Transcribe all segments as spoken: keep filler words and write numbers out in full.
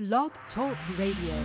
Blog Talk Radio.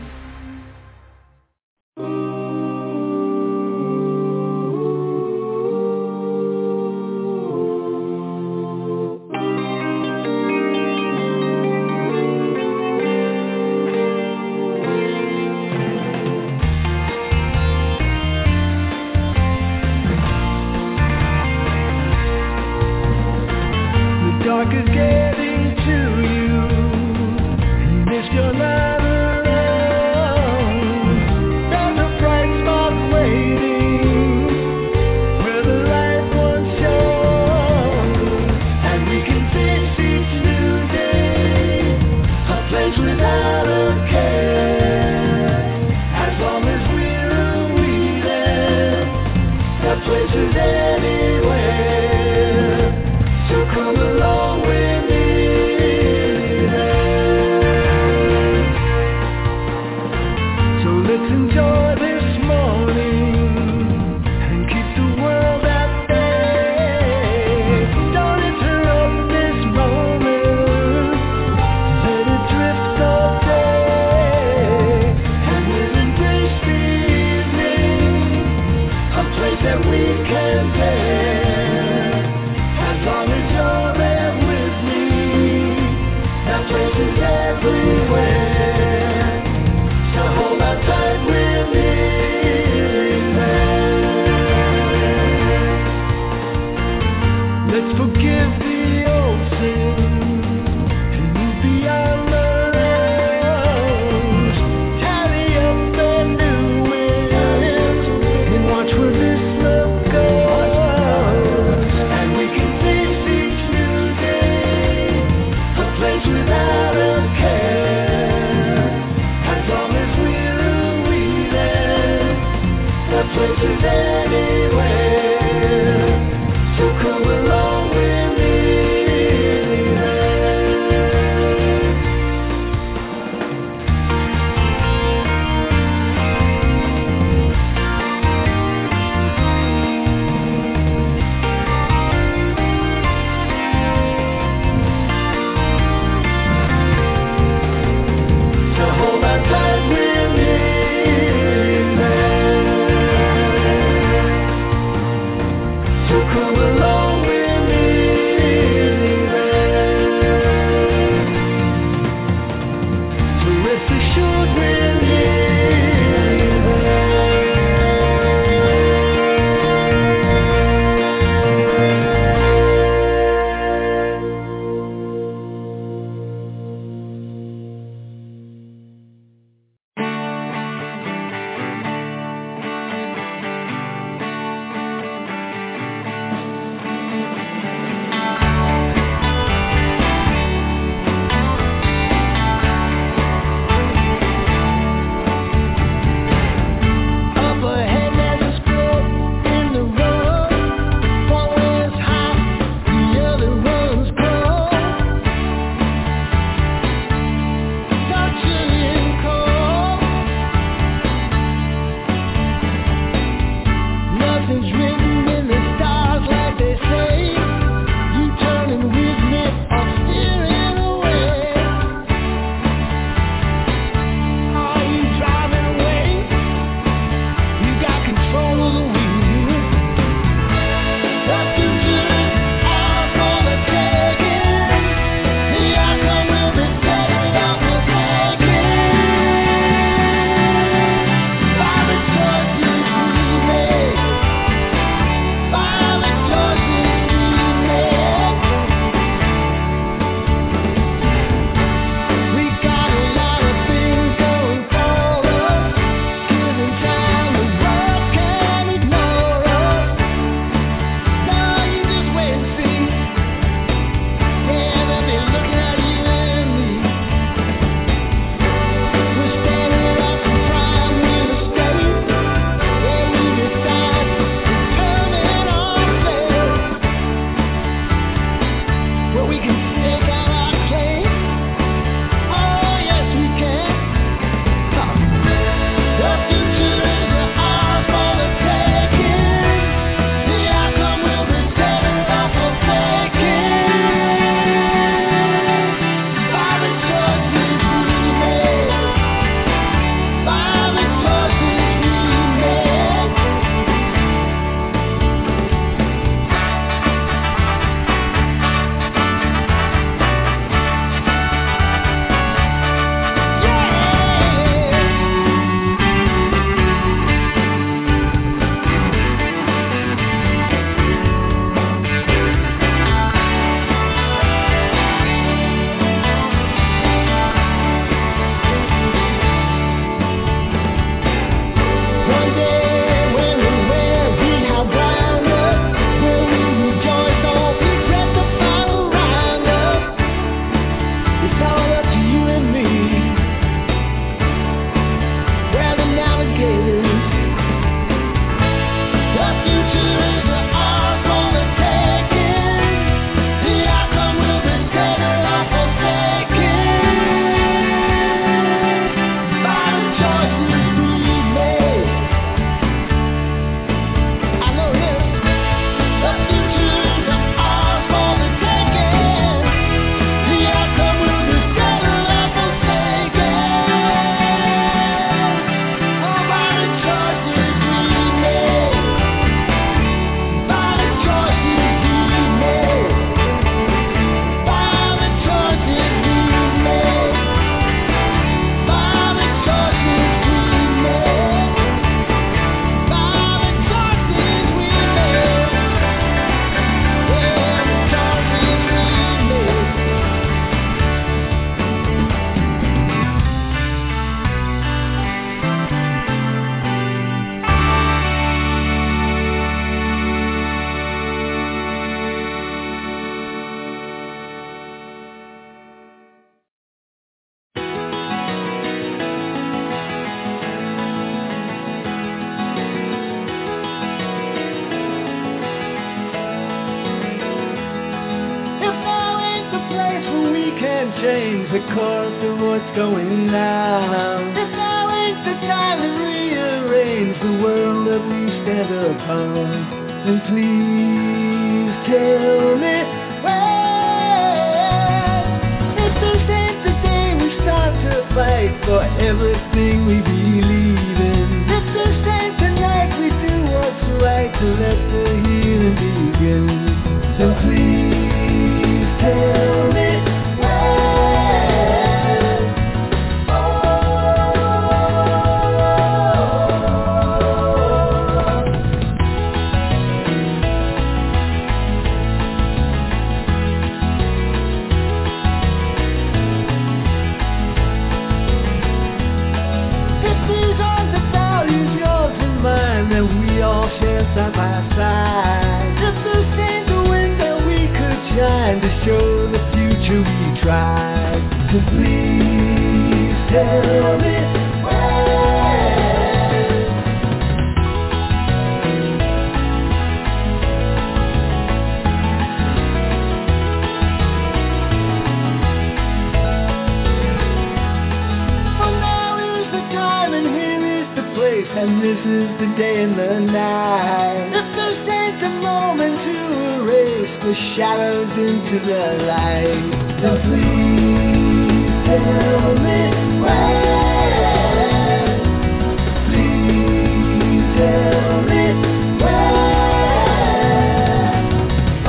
change the course of what's going down. If now ain't the time to rearrange the world that we stand upon, then please tell me when. If this ain't the day we start to fight for everything we believe in, if this ain't the night we do what's right to let the healing begin, then please tell me. Side by side, if this ain't the wind that we could shine to show the future we tried, so please tell me when. For now is the time and here is the place, and this is the day and the night. If this ain't the moment to erase the shadows into the light, then please tell me when. Please tell me when. Oh.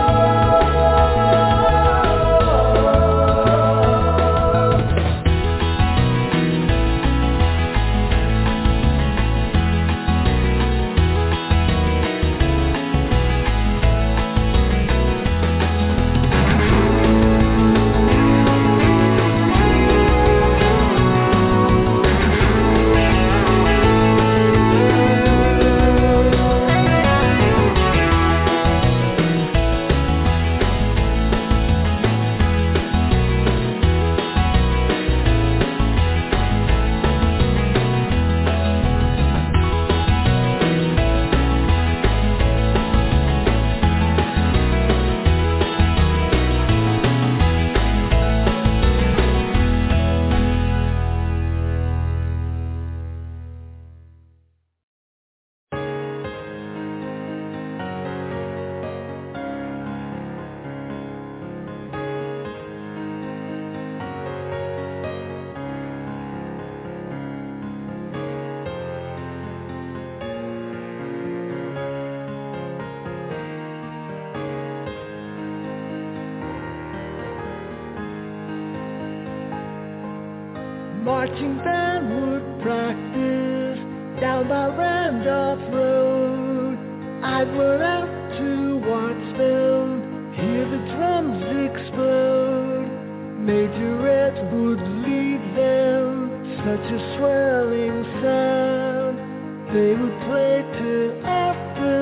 Marching band would practice down by Randolph Road. I'd run out to watch them, hear the drums explode. Majorettes would lead them, such a swelling sound. They would play till after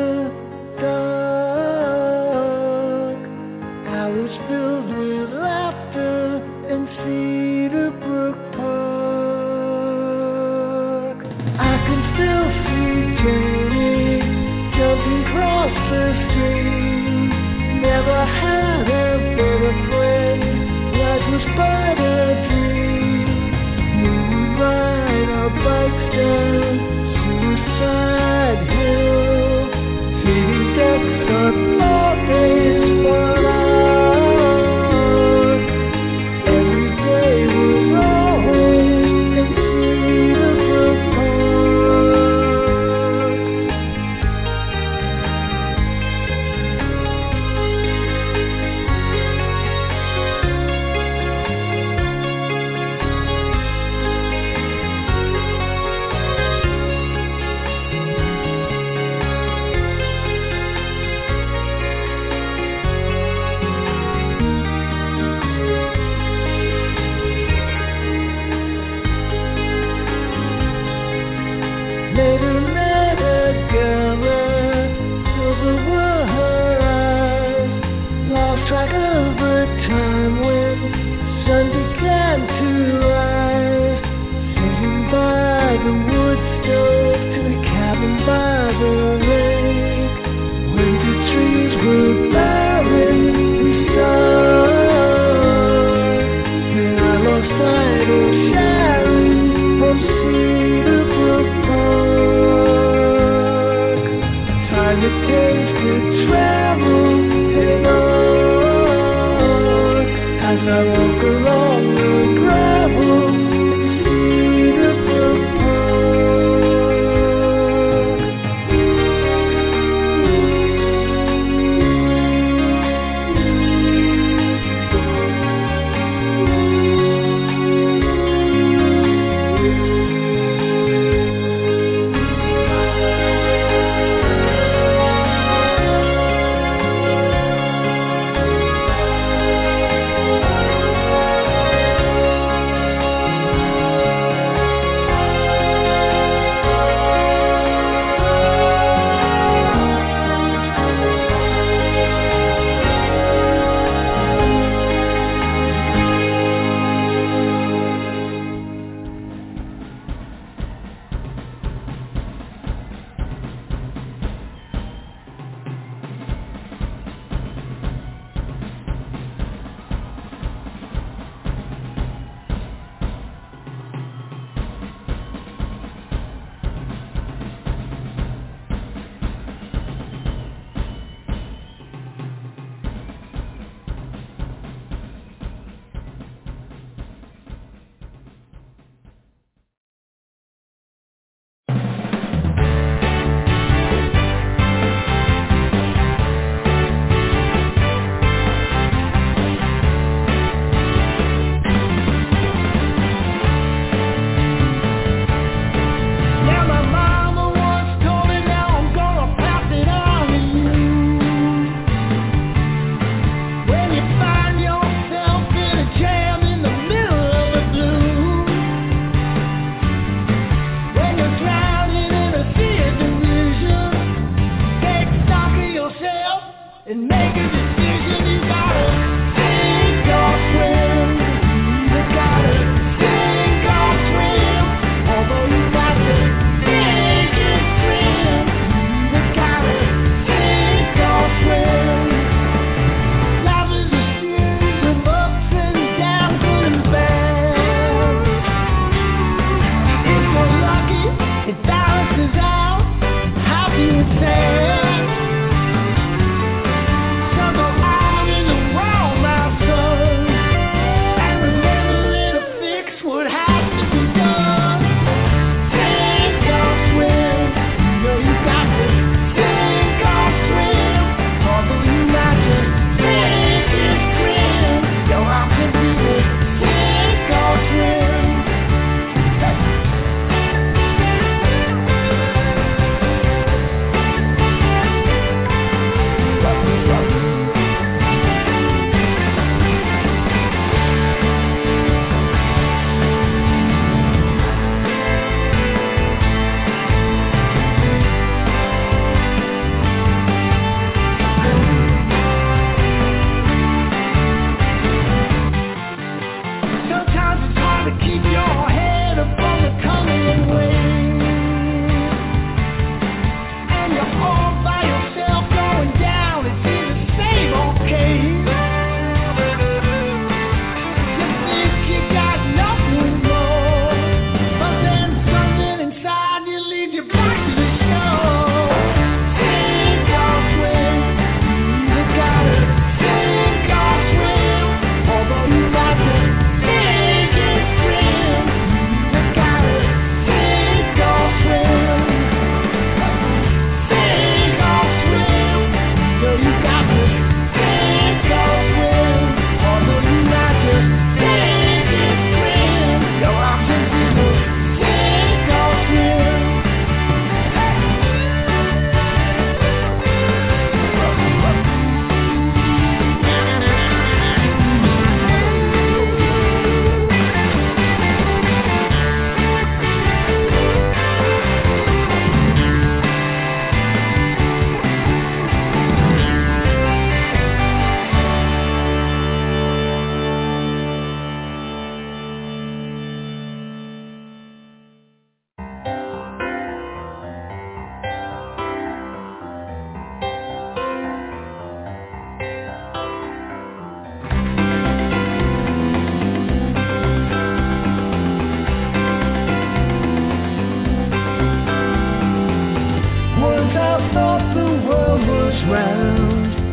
dark. Hours filled with laughter and Cedar Brook Park. I can still see Jenny jumping across the street. Never had a better friend, life was but a dream. We would ride our bikes down Suicide Hill, feeding ducks on Morgan's Spot. Every day was always in Cedar Brook Park.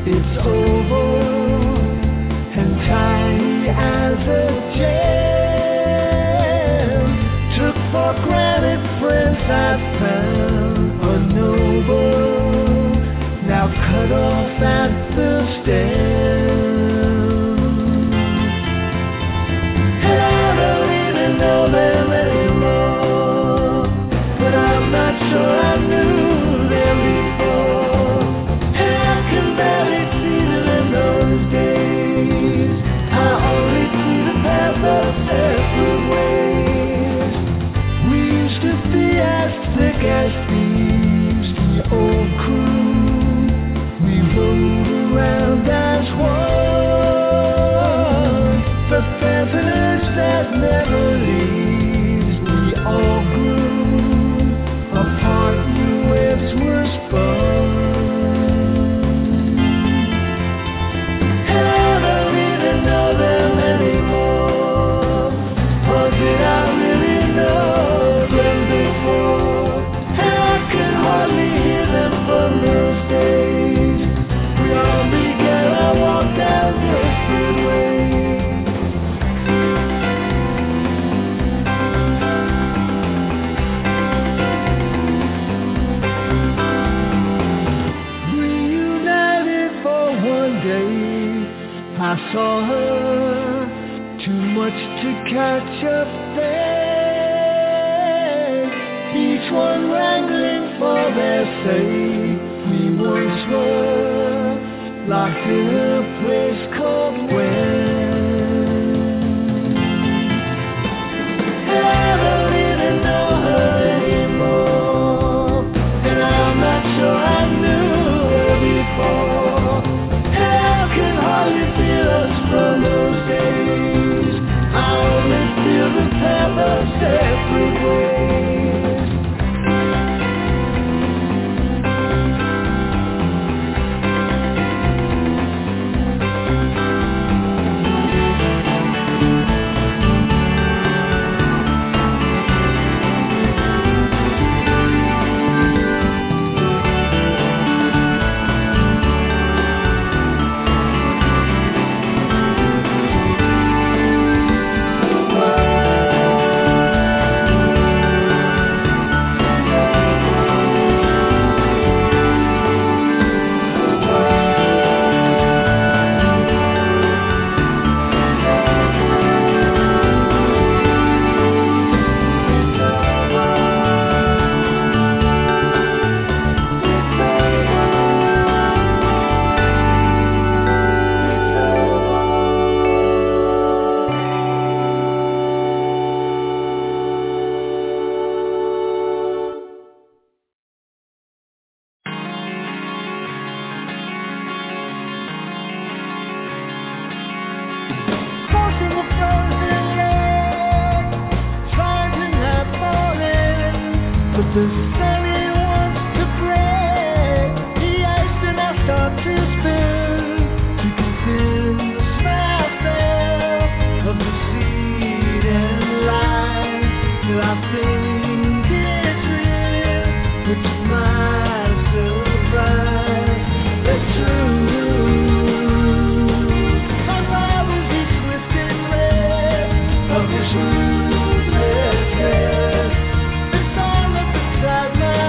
it's over, and tiny as a gem. Took for granted friends I found are noble, now cut off at the stem. And I don't even know them anymore, but I'm not sure I knew them before. And I can barely see them in those days. I only see the path of separate ways. We used to be as thick as thieves, the old crew. We rode around as one. The feathers that never leaves. We all grew apart, new webs were spun. And I don't even know them anymore. Or did I really know them before? And I can hardly hear them from those days. We all began our walk down different ways. Reunited for one day, I saw her, too much to catch a fade. Each one wrangling for their sake. We once were locked in a place called Gwen. And I don't even know her anymore, and I'm not sure I knew her before. And I can hardly feel us from those days. I only feel the path of separate ways. The sunny wants to break the ice and I start to spin. You can sense myself of the seed and light till I think it's real, which is my surprise. The truth unravels the twisted red of this ruthlessness. Inside my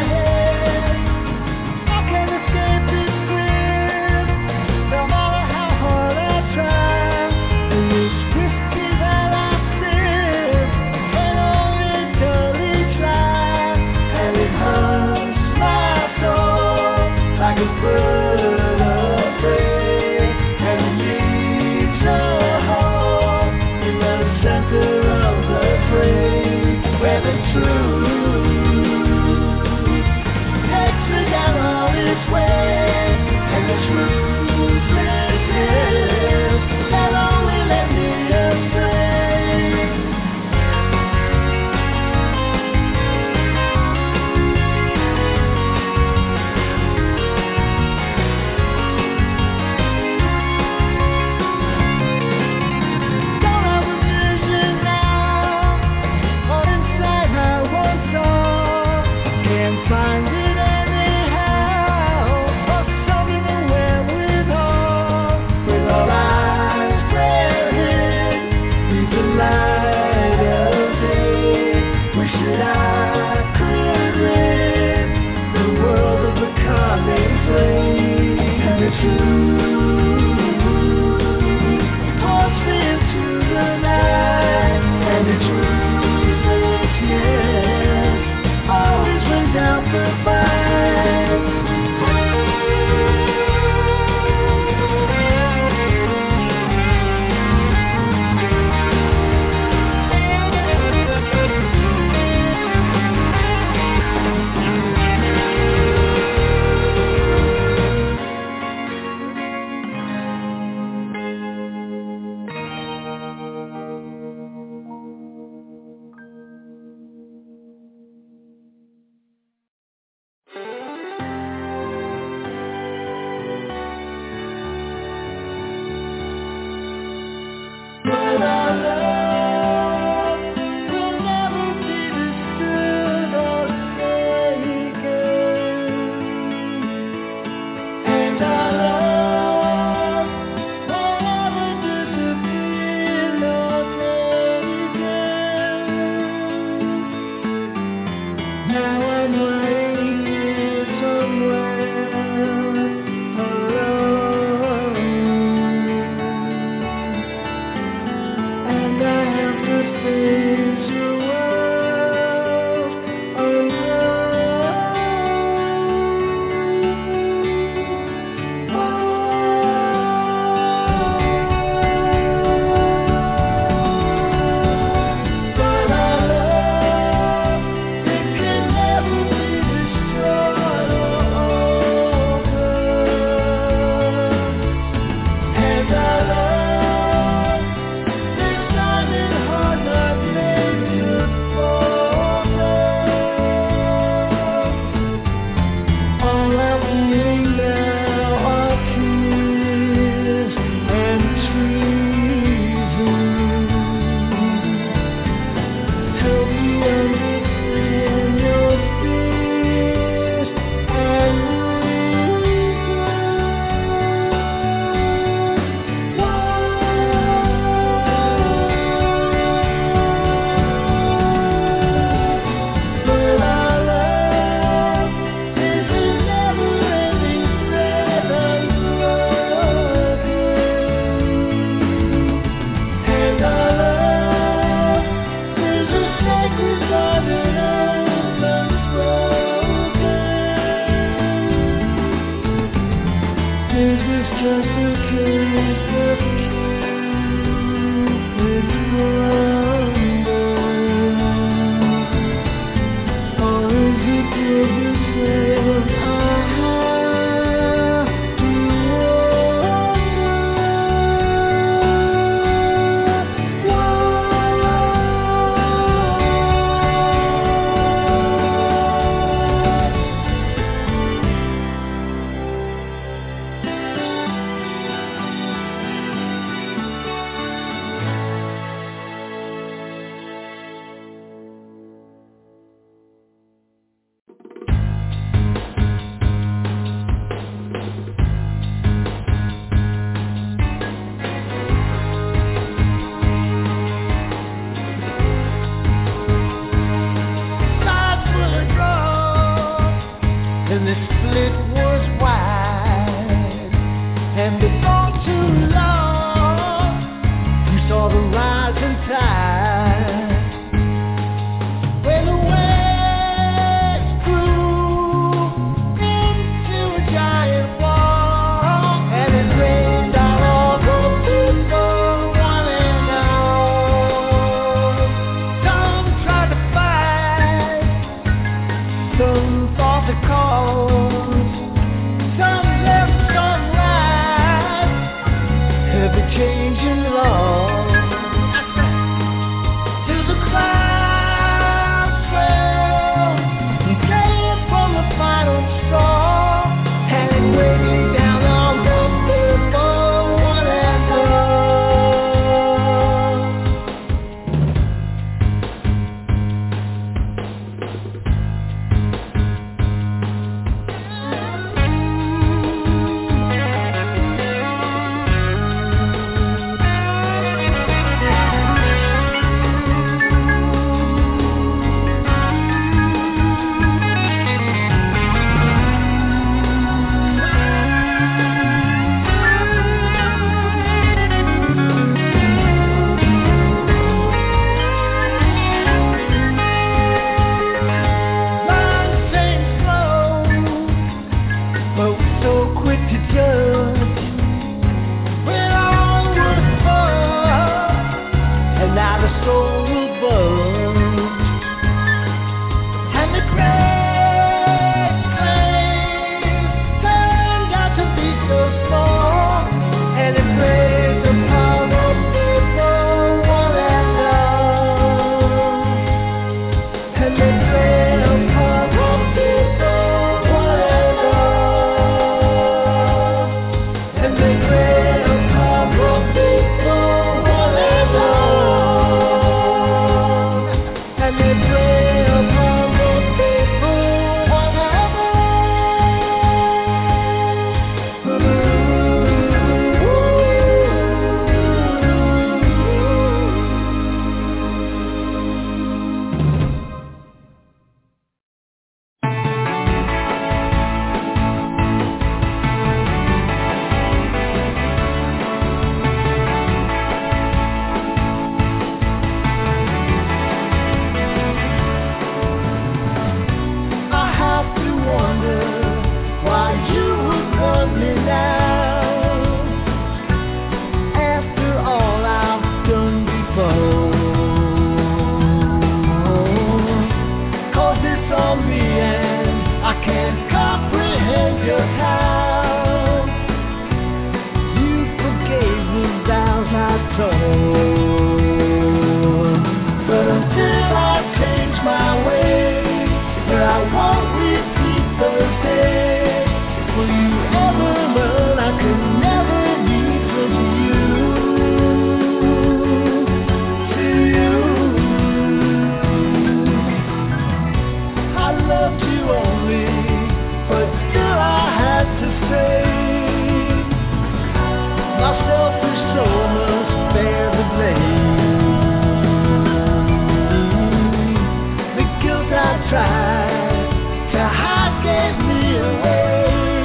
tried to hide, gave me away.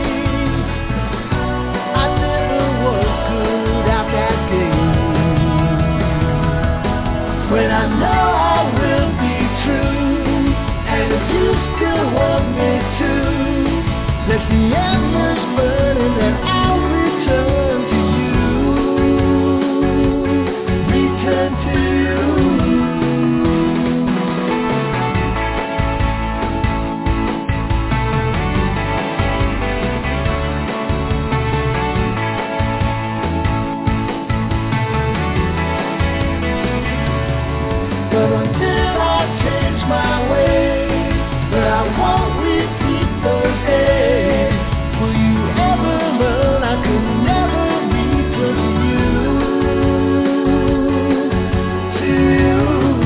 I never was good at that game. When I know I will be true, and if you still want me to, let the embers burn and then I'll return to you. Return to you. But until I change my ways, but I won't repeat those days. Will you ever learn I could never return to you, to you?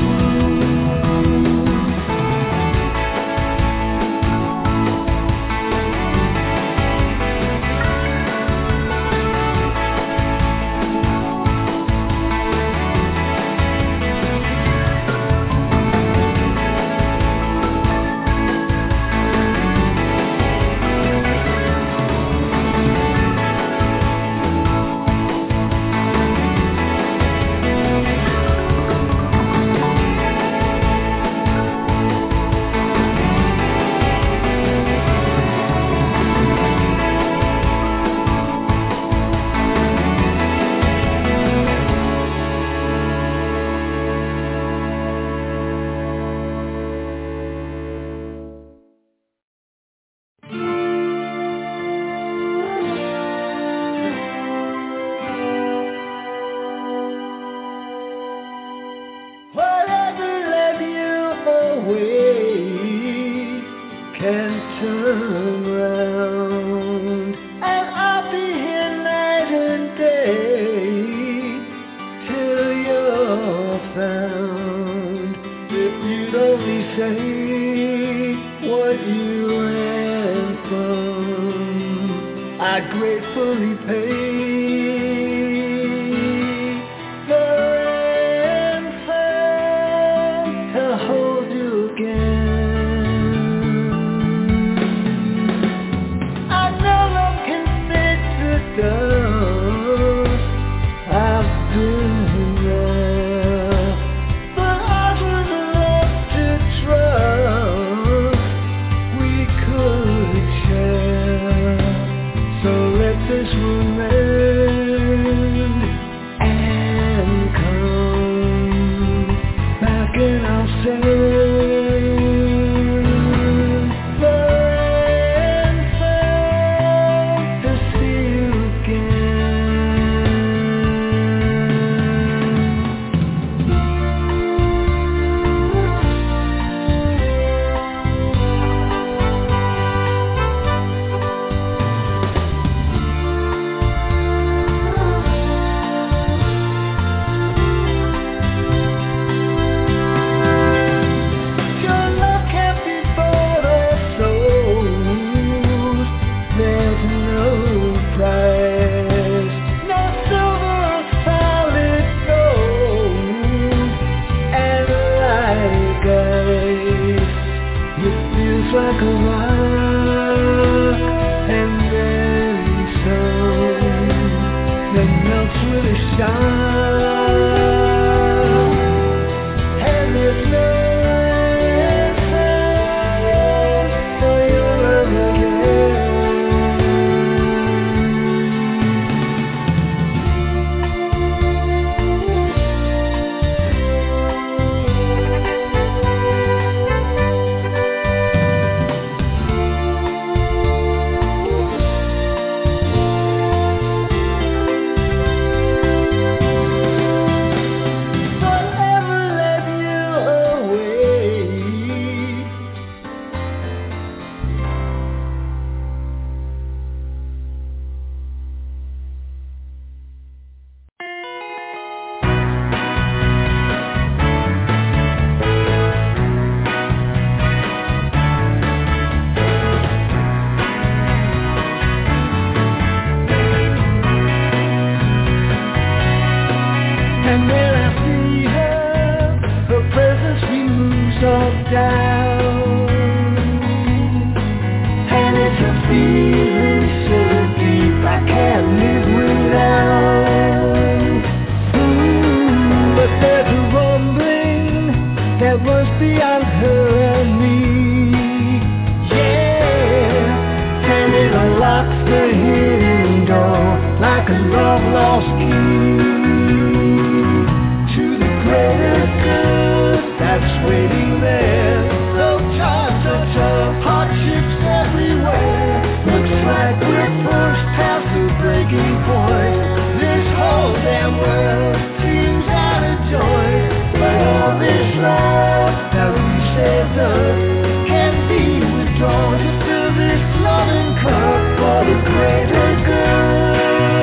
Whatever led you away can turn round, and I'll be here night and day till you're found. If you'd only say what you ran from, I'd gratefully pay like a rock, and then some that melts with a shine, and there's no answer for your love And when I see her, her presence removes all doubt. feeling so deep I can't live without. Mm, but there's a rumbling that runs beyond her and me. Yeah, and it unlocks the hidden door like a love-lost key to the greater good that's waiting there. Though times are tough, hardships everywhere. Looks like we're pushed past the breaking point. This whole damn world seems out of joint. But all this love that we saved us can be withdrawn to fill this loving cup for the greater good.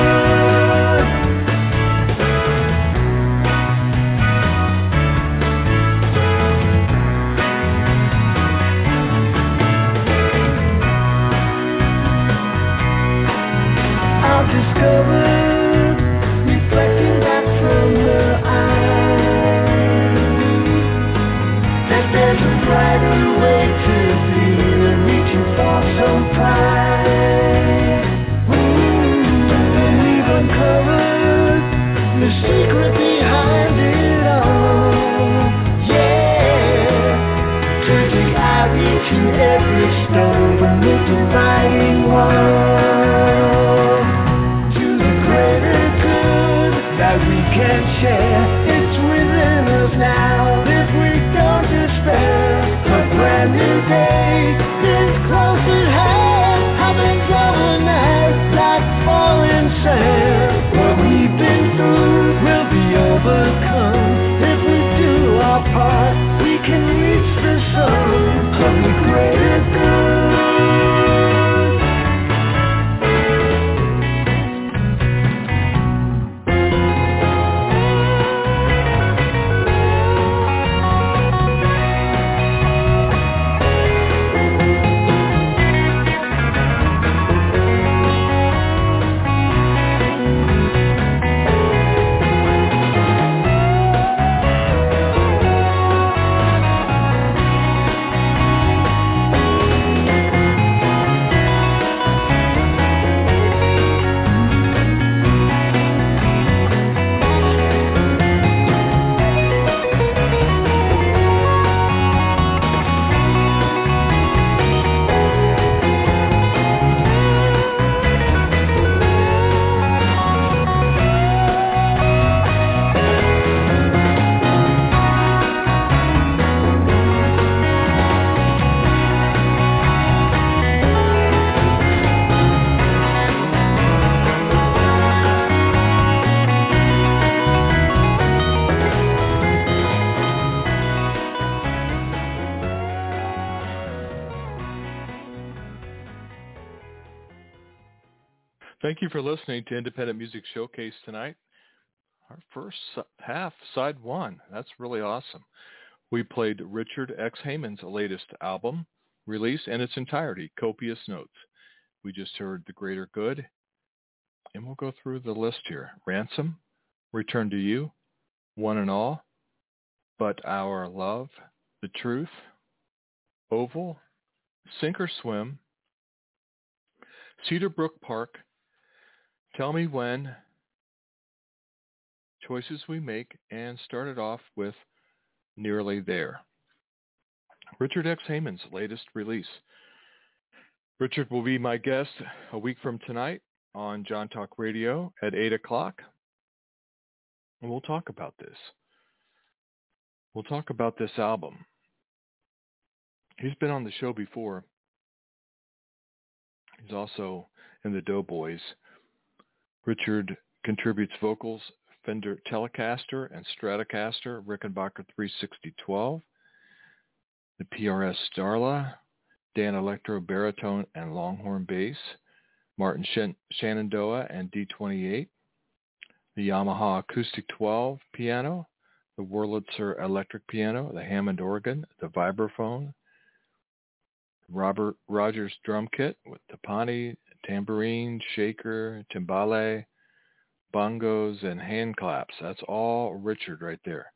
Discovered, reflecting back from her eyes, that there's a brighter way to be than reaching for some pride. Ooh, we've uncovered the secret behind it all. Yeah, to dig out each and every stone from the dividing wall. That we can share, it's within us now. If we don't despair, a brand new day is close at hand. I've been going mad like falling sand. What we've been through will be overcome. If we do our part, we can reach the sun of the greater good. Thank you for listening to Independent Music Showcase tonight. Our first half, side one. That's really awesome. We played Richard X. Heyman's latest album release in its entirety, Copious Notes. We just heard The Greater Good, and we'll go through the list here. Ransom, Return to You, One and All, But Our Love, The Truth, Oval, Sink or Swim, Cedar Brook Park, Tell Me When, Choices We Make, and started off with Nearly There. Richard X. Heyman's latest release. Richard will be my guest a week from tonight on John Talk Radio at eight o'clock, and we'll talk about this. We'll talk about this album. He's been on the show before. He's also in the Doughboys. Richard contributes vocals, Fender Telecaster and Stratocaster, Rickenbacker three sixty twelve, the P R S Starla, Dan Electro Baritone and Longhorn Bass, Martin Shen- Shenandoah and D twenty-eight, the Yamaha Acoustic twelve piano, the Wurlitzer Electric Piano, the Hammond Organ, the Vibraphone, Robert Rogers Drum Kit with Tapani, tambourine, shaker, timbale, bongos, and hand claps. That's all Richard right there.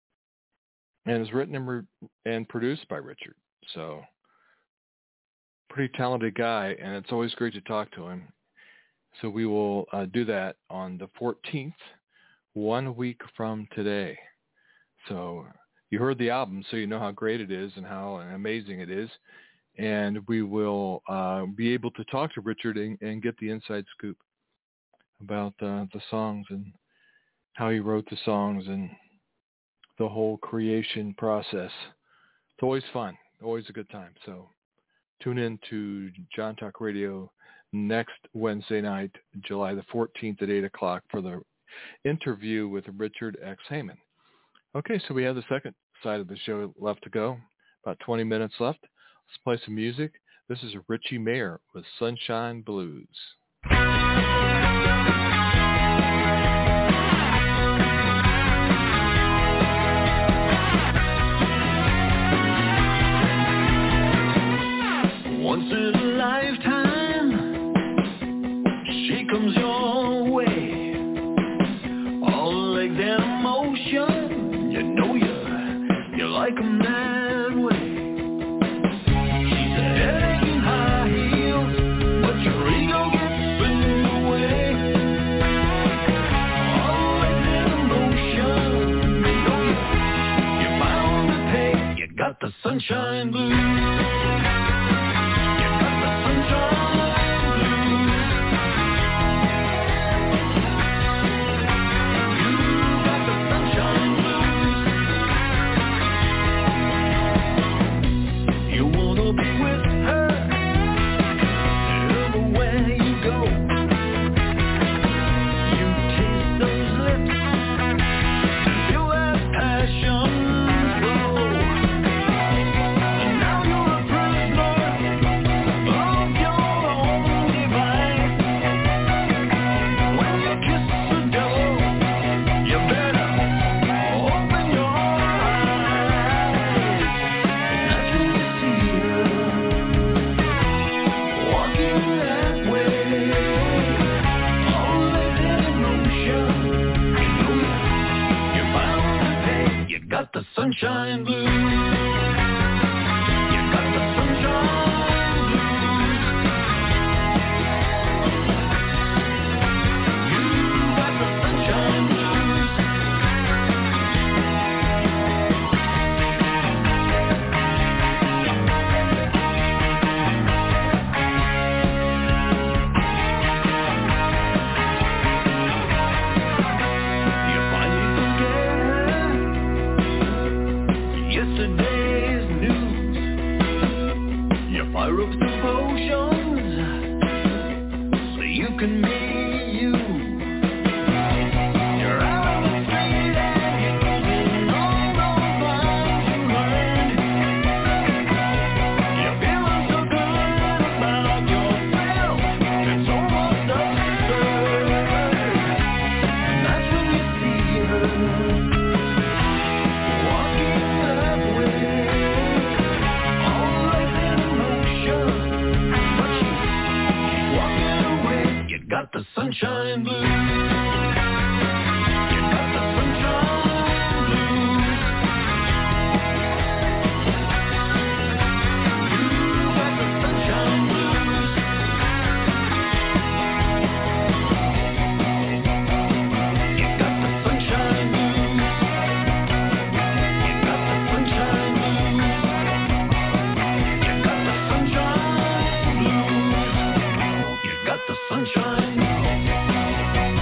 And is written and, re- and produced by Richard. So pretty talented guy, and it's always great to talk to him. So we will uh, do that on the fourteenth, one week from today. So you heard the album, so you know how great it is and how amazing it is. And we will uh, be able to talk to Richard and, and get the inside scoop about uh, the songs and how he wrote the songs and the whole creation process. It's always fun, always a good time. So tune in to John Talk Radio next Wednesday night, July the fourteenth at eight o'clock for the interview with Richard X. Heyman. Okay, so we have the second side of the show left to go, about twenty minutes left. Let's play some music. This is Richie Mayer with Sunshine Blues. Once in a lifetime, she comes your way. All legs and emotion, you know you, you like 'em that way. She's a headache in high heels, but your ego gets in the way. All legs and emotion, you know you, you're bound to pay. You got the sunshine blues. Sunshine blues. You got the sunshine blues. You got the sunshine blues. You finally forget yesterday's news. You fire up some potions so you can be you. You're out on the street and you're using all those lines you learned. You're feeling so good about yourself, it's almost absurd. And that's when you see her walking that way. All legs in motion, but she's, she's walking away. You got the sunshine blues. You got the sunshine blues. You got the sunshine blues. You got the sunshine blues. You got the sunshine blues. You got the sunshine blues. You got the sunshine blues.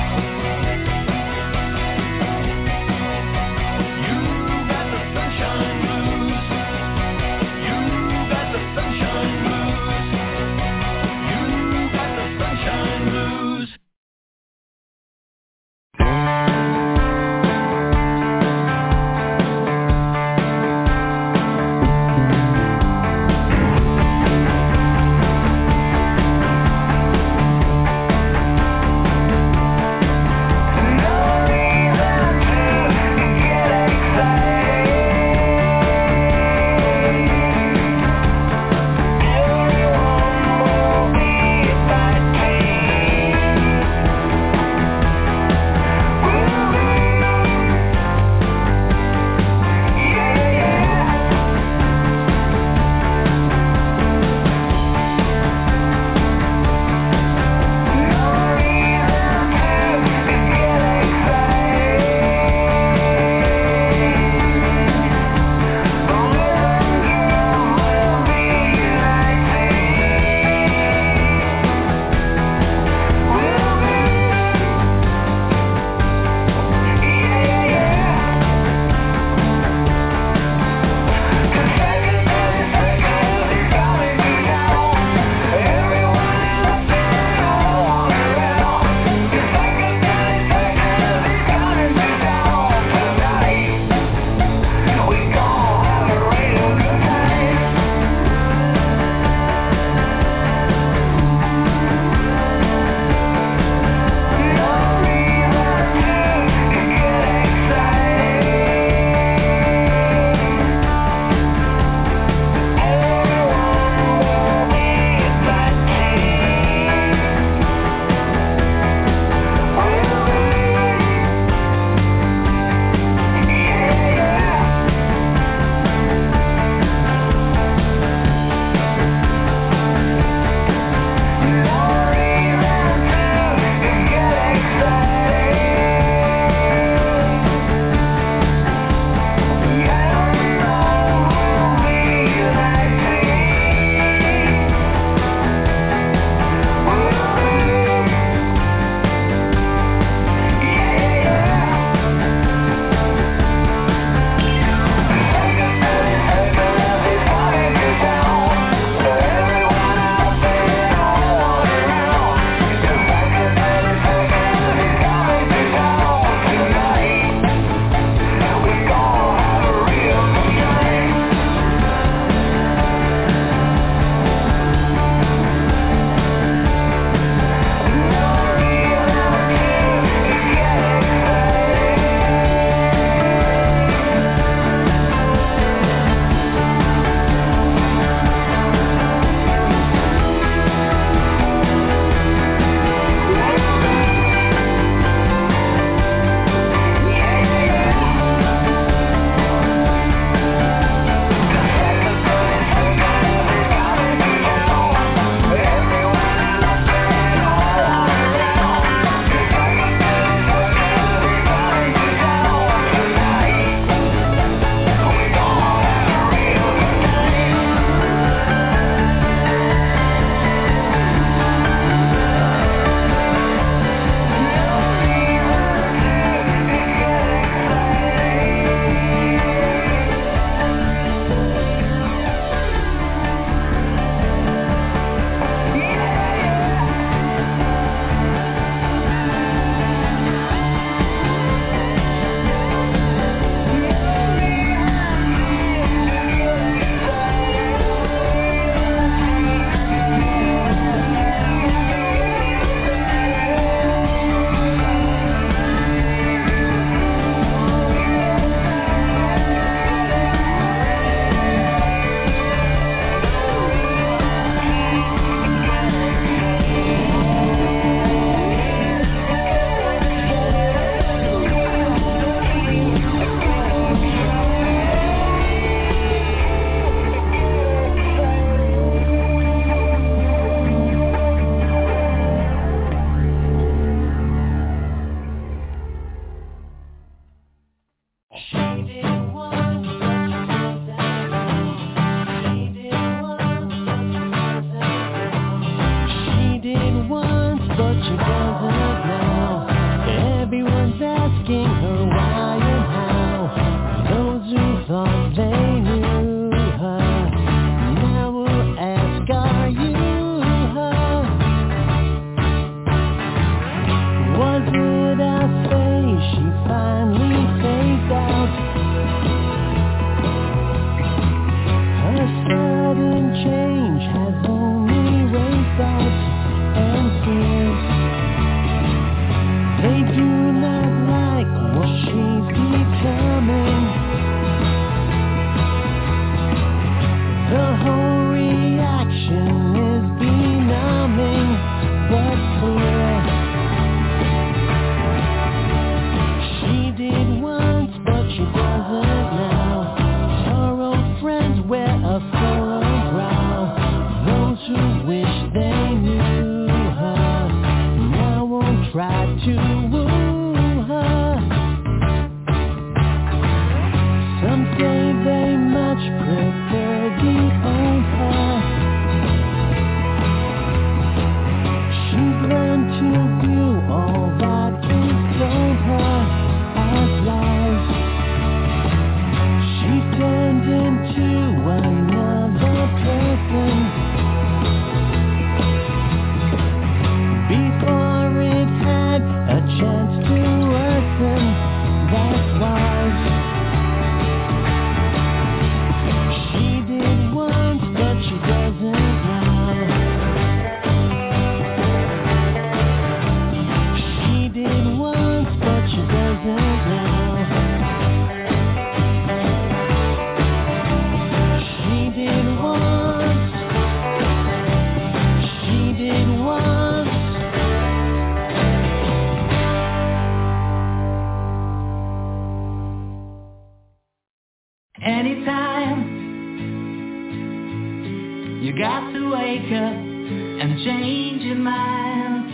You got to wake up and change your mind.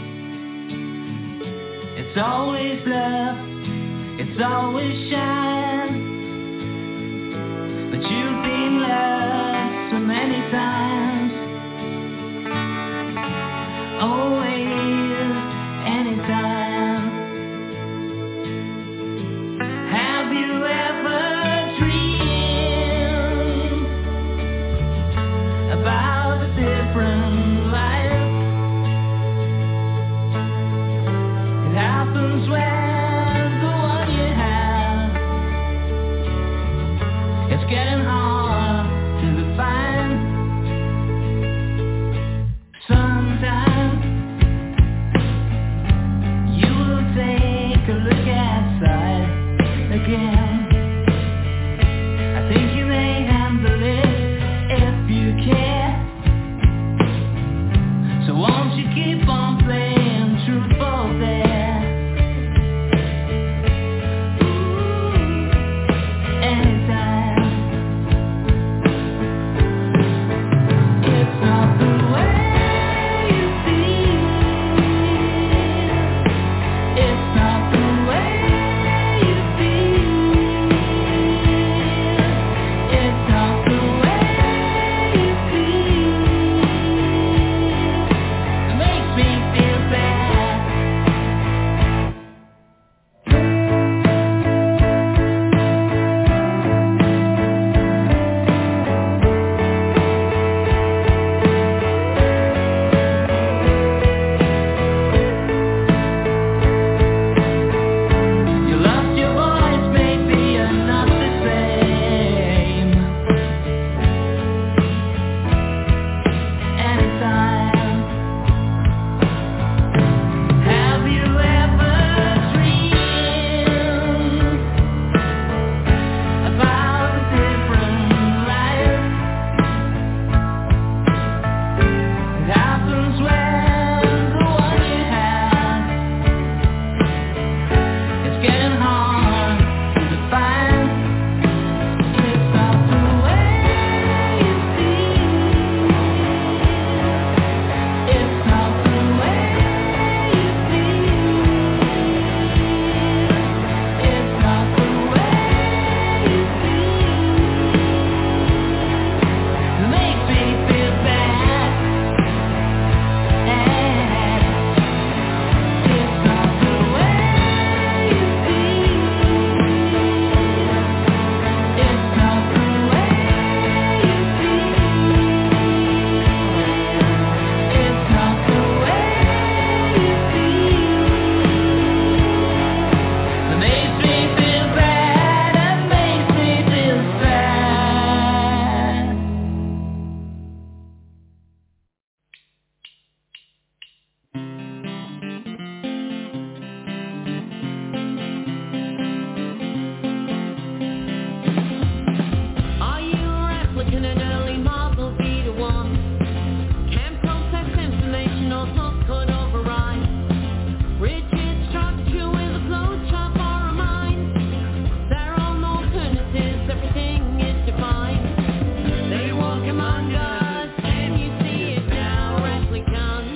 It's always love, it's always shine. But you've been loved so many times. Always, anytime. Have you ever dreamed about a different life? It happens when the one you have is getting hard to define. Sometimes you will take a look outside again. I think you may handle it if you care. So won't you keep on playing truth or dare? Ooh, anytime. It's not the way you feel. It's not the way you feel. It's not the way you feel. It makes me feel bad. You lost your voice, maybe you're not the same. Anytime. Have you ever dreamed about a different life? It happens when the one you have is getting hard to define. It's not the way you feel. It's not the way you feel. It's not the way you feel. It makes me feel bad. It's not the way you feel. It's not the way you feel. It's not the way you feel. It makes me feel bad. It makes me feel sad. Are you a replicant, an early model Beta one? Can process information or thoughts could override? Rigid structure with a flowchart for a mind. There are no alternatives, everything is defined. They walk among us, and you see it now, replicants.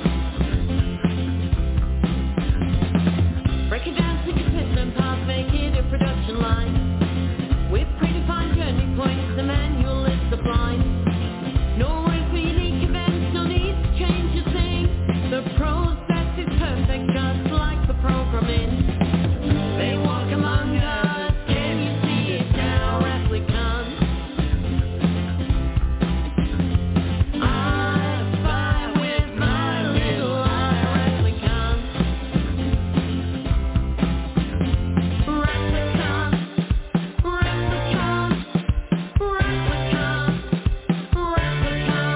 Break it down to consistent path, make it a production line. With predefined journey points, the manual is sublime. No room for unique events, no need to change a thing. The process is perfect, just like the programming. They walk among us, can you see it now, replicants? I fly with my little eye, replicants. Replicants, replicants, replicants, replicants.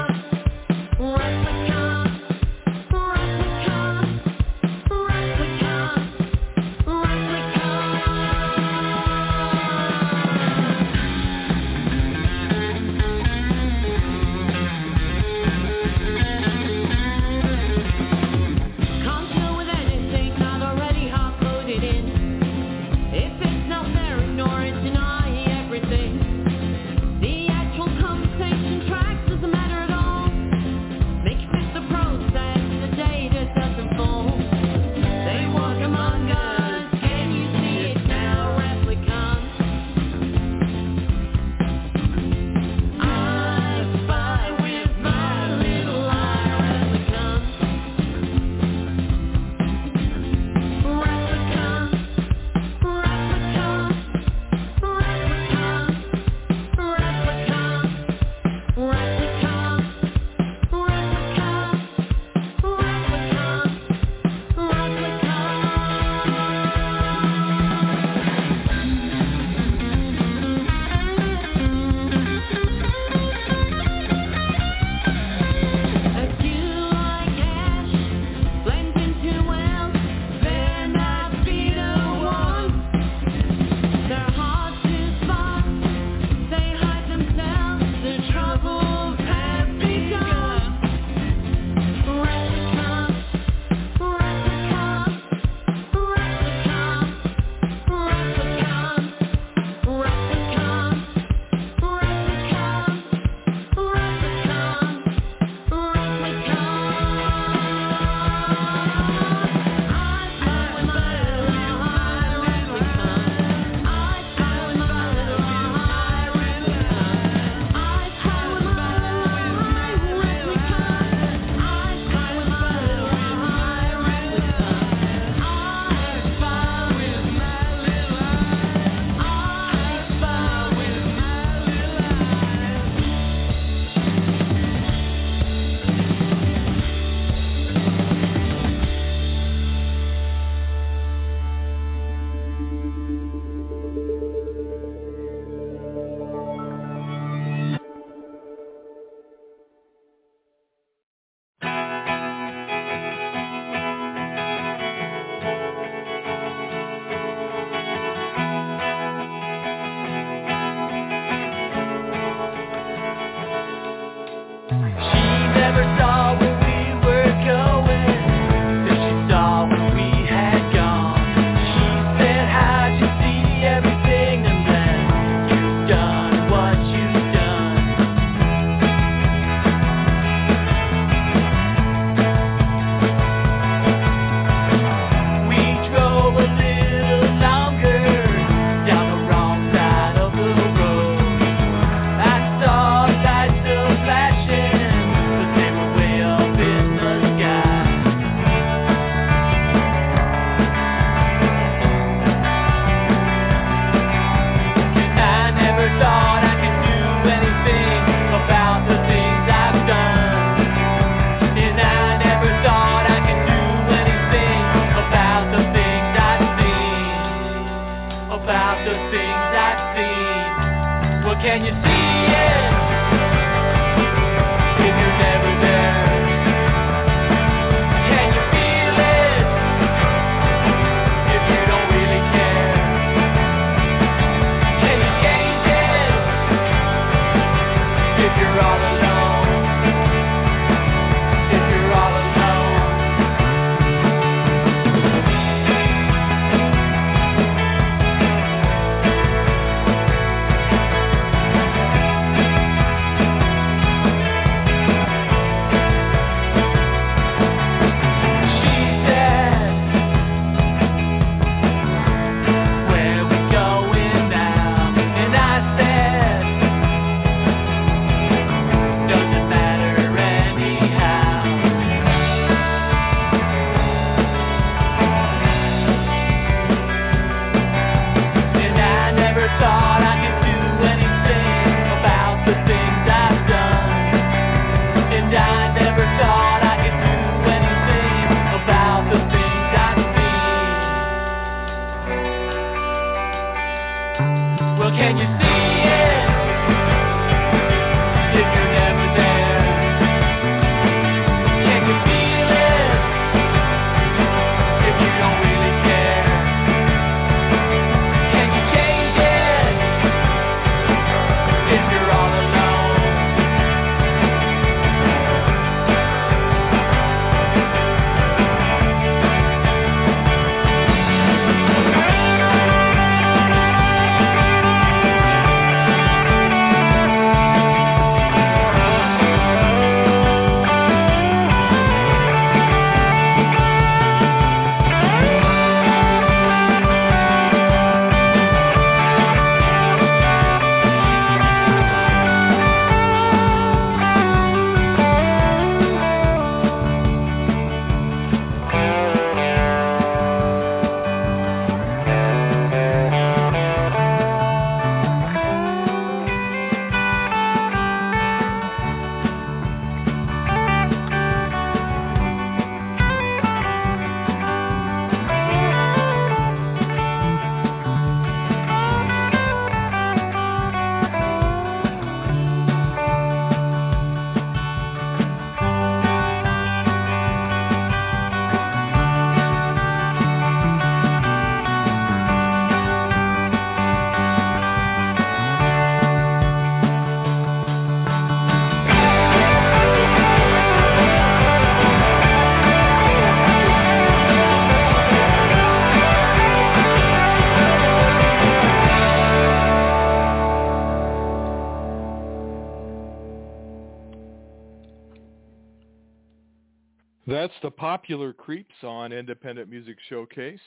That's the popular Creeps on Independent Music Showcase.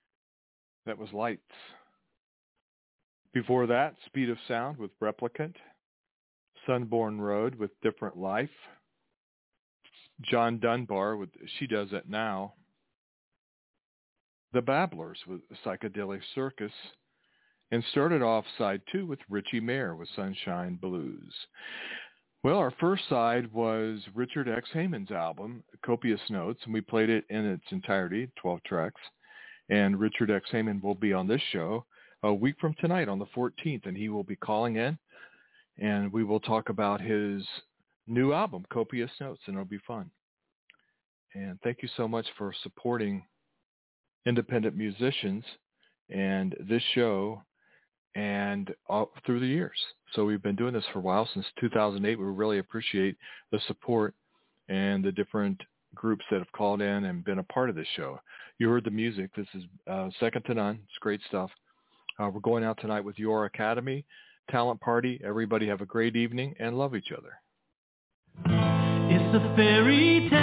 That was Lights. Before that, Speed of Sound with Replicant. Sunborn Road with Different Life. John Dunbar with She Does It Now. The Babblers with Psychedelic Circus. And started off side two with Richie Mayer with Sunshine Blues. Well, our first side was Richard X. Heyman's album, Copious Notes, and we played it in its entirety, twelve tracks. And Richard X. Heyman will be on this show a week from tonight on the fourteenth, and he will be calling in, and we will talk about his new album, Copious Notes, and it'll be fun. And thank you so much for supporting independent musicians and this show and all through the years. So we've been doing this for a while, since two thousand eight. We really appreciate the support. and the different groups that have called in and been a part of this show. You heard the music. This is uh, second to none. It's great stuff. Uh, we're going out tonight with Your Academy, Talent Party. Everybody have a great evening and love each other. It's a fairy tale.